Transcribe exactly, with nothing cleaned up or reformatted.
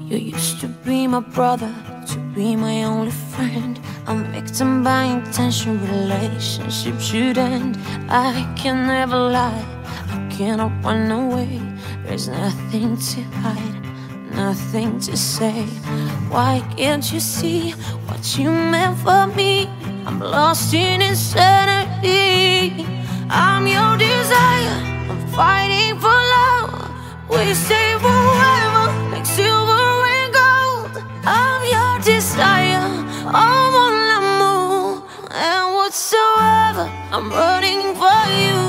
You used to be my brother, to be my only friend. I'm victim by intention, relationships should end. I can never lie, I cannot run away. There's nothing to hide, nothing to say. Why can't you see what you meant for me? I'm lost in insanity. I'm your desire, I'm fighting for love. We stay forever like silver and gold. I'm your desire, I'm on l'amour. And whatsoever, I'm running for you.